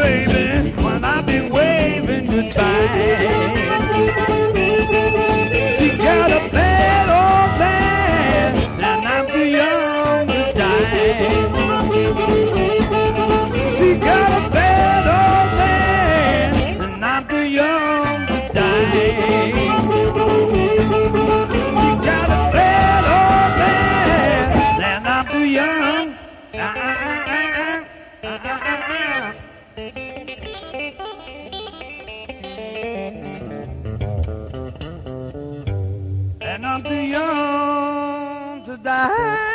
baby, when I've been waving goodbye. She got a bad old man, and I'm too young to die. She got a bad old man, and I'm too young to die. She got a bad old man, and I'm too young. And I'm too young to die.